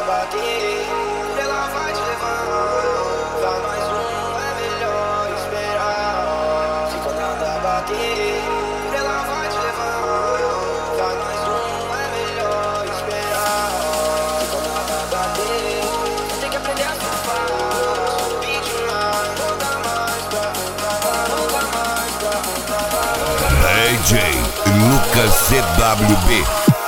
bater, por ela vai te levar. Pra nós um é melhor esperar. Se quando ela bater, por ela vai te levar. Pra nós um é melhor esperar. Se quando ela bater, você tem que aprender a surfar. Subir demais, não dá mais pra voltar. Não dá mais pra voltar. DJ Lucas CWB.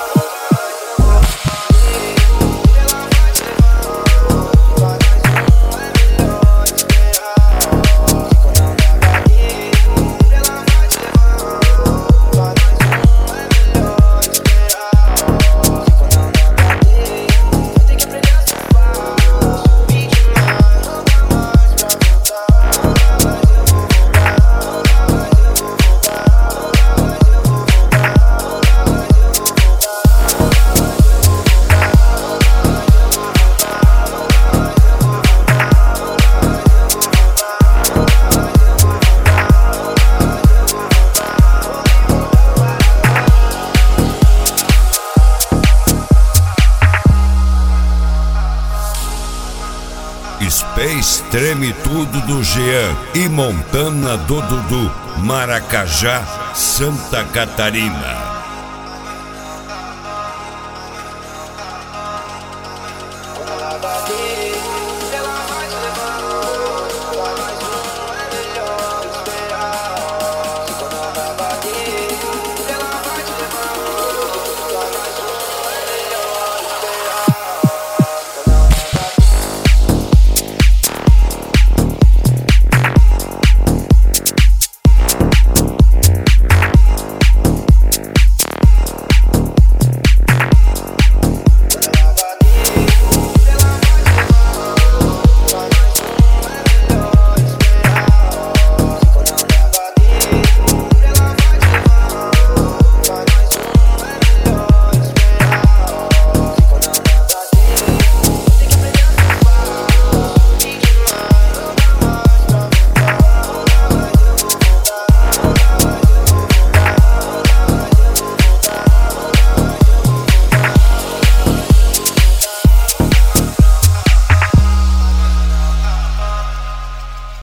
Space Treme Tudo do Jean e Montana do Dudu, Maracajá, Santa Catarina.